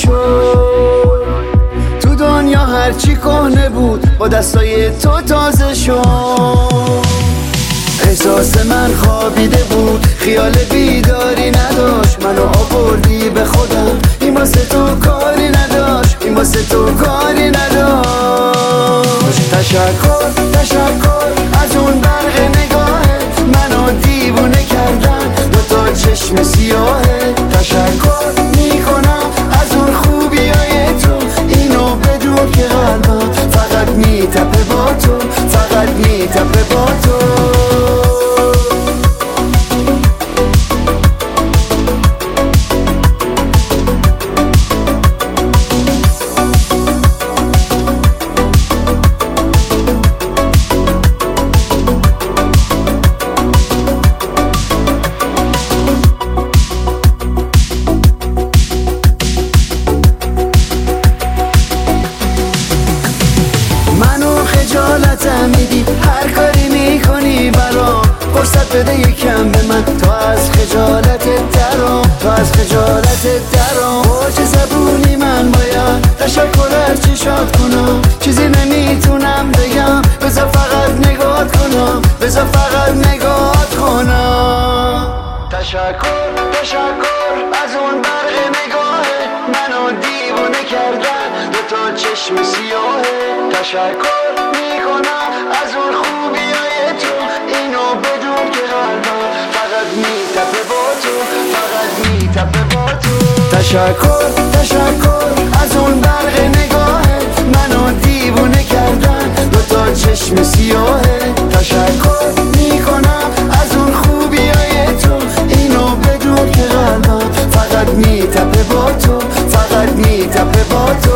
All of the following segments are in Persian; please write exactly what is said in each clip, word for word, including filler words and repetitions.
شد. تو دنیا هرچی کهنه بود با دستای تو تازه شد. احساس من خوابیده بود، خیال بیداری نداشت، منو آوردی به خودم، این واسه تو کاری نداشت، این واسه تو کاری نداشت. تشکر تشکر از اون برق نگاهت، منو دیوونه کردن دوتا چشم سیاهه. تشکر میکنم از اون خوبیای تو، اینو بدون که قلبم فقط میتپه با تو، فقط میتپه با تو. خجالتم میدی، هر کاری میکنی برام، فرصت بده یکم به من، تا از خجالتت درام، تا از خجالتت درام. با چه زبونی من باید تشکر از چشات کنم، چیزی نمیتونم بگم، بذار فقط نگات کنم، بذار فقط نگات کنم. تشکر تشکر از اون برق نگاهه، منو دیوونه کردن دوتا چشم سیاهه. تشکر میکنم از اون خوبیای تو، اینو بدون که قلبم فقط میتپه با تو، فقط میتپه با تو. تشکر تشکر از اون برق نگاهت، منو دیوونه کردن دوتا چشم سیاهه. تشکر میکنم از اون خوبیای تو، اینو بدون که قلبم فقط میتپه با تو، فقط میتپه با تو.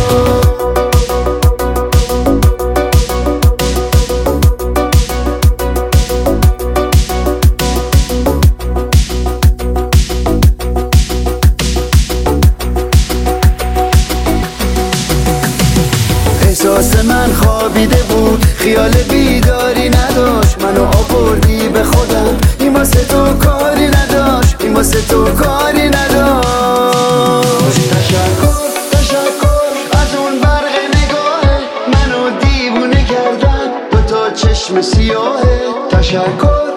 احساس من خوابیده بود، خیال بیداری نداشت، منو آوردی به خودم، این واسه تو کاری نداشت، این واسه تو کاری نداشت. تشکر تشکر از اون برق نگاهه، منو دیوونه کردن دوتا چشم سیاهه. تشکر